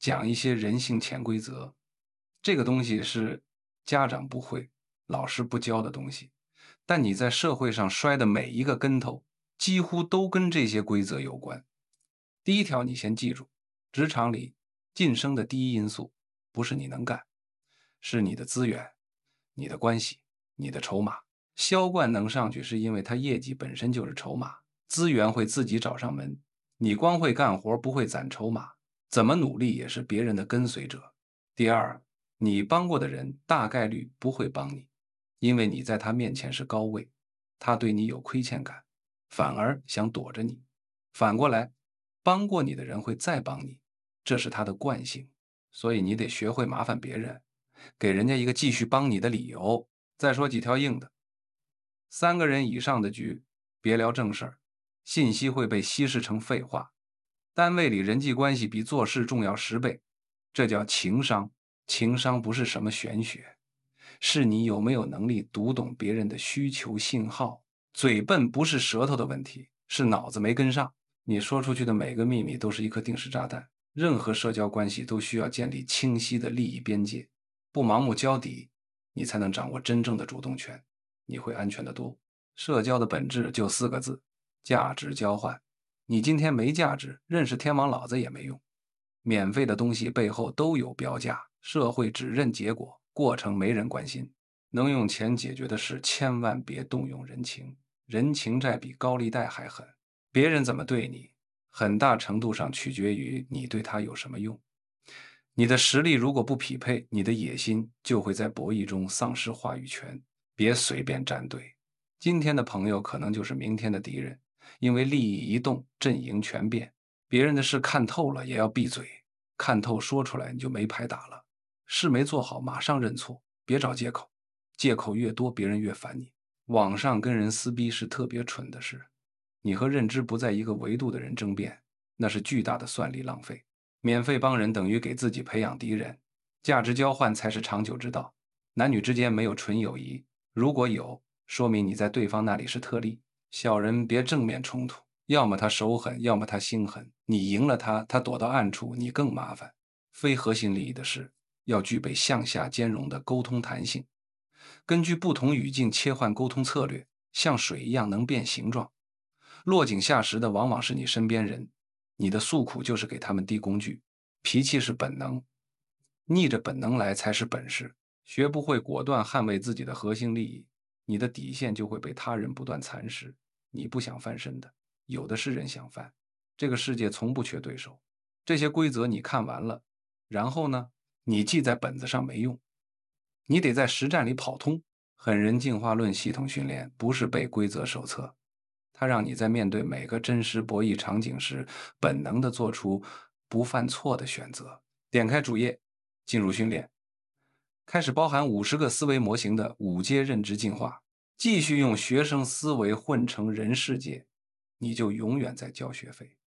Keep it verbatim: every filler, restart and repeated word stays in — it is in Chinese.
讲一些人性潜规则。这个东西是家长不会、老师不教的东西，但你在社会上摔的每一个跟头，几乎都跟这些规则有关。第一条，你先记住，职场里晋升的第一因素不是你能干，是你的资源、你的关系、你的筹码。销冠能上去是因为他业绩本身就是筹码，资源会自己找上门。你光会干活不会攒筹码，怎么努力也是别人的跟随者。第二，你帮过的人大概率不会帮你，因为你在他面前是高位，他对你有亏欠感，反而想躲着你。反过来，帮过你的人会再帮你，这是他的惯性，所以你得学会麻烦别人，给人家一个继续帮你的理由。再说几条硬的，三个人以上的局，别聊正事儿，信息会被稀释成废话。单位里人际关系比做事重要十倍，这叫情商。情商不是什么玄学，是你有没有能力读懂别人的需求信号。嘴笨不是舌头的问题，是脑子没跟上。你说出去的每个秘密都是一颗定时炸弹。任何社交关系都需要建立清晰的利益边界，不盲目交底，你才能掌握真正的主动权，你会安全得多。社交的本质就四个字：价值交换。你今天没价值，认识天王老子也没用。免费的东西背后都有标价，社会只认结果，过程没人关心。能用钱解决的事，千万别动用人情，人情债比高利贷还狠。别人怎么对你，很大程度上取决于你对他有什么用。你的实力如果不匹配，你的野心就会在博弈中丧失话语权。别随便站队，今天的朋友可能就是明天的敌人，因为利益一动，阵营全变。别人的事看透了也要闭嘴，看透说出来你就没牌打了。事没做好马上认错，别找借口，借口越多别人越烦你。网上跟人撕逼是特别蠢的事，你和认知不在一个维度的人争辩，那是巨大的算力浪费。免费帮人等于给自己培养敌人，价值交换才是长久之道。男女之间没有纯友谊，如果有，说明你在对方那里是特例。小人别正面冲突，要么他手狠，要么他心狠，你赢了他，他躲到暗处，你更麻烦。非核心利益的事，要具备向下兼容的沟通弹性，根据不同语境切换沟通策略，像水一样能变形状。落井下石的往往是你身边人，你的诉苦就是给他们递工具。脾气是本能，逆着本能来才是本事。学不会果断捍卫自己的核心利益，你的底线就会被他人不断蚕食。你不想翻身的，有的是人想翻。这个世界从不缺对手。这些规则你看完了，然后呢，你记在本子上没用，你得在实战里跑通。狠人进化论系统训练不是背规则手册，它让你在面对每个真实博弈场景时，本能地做出不犯错的选择。点开主页，进入训练，开始包含五十个思维模型的五阶认知进化。继续用学生思维混成人世界，你就永远在交学费。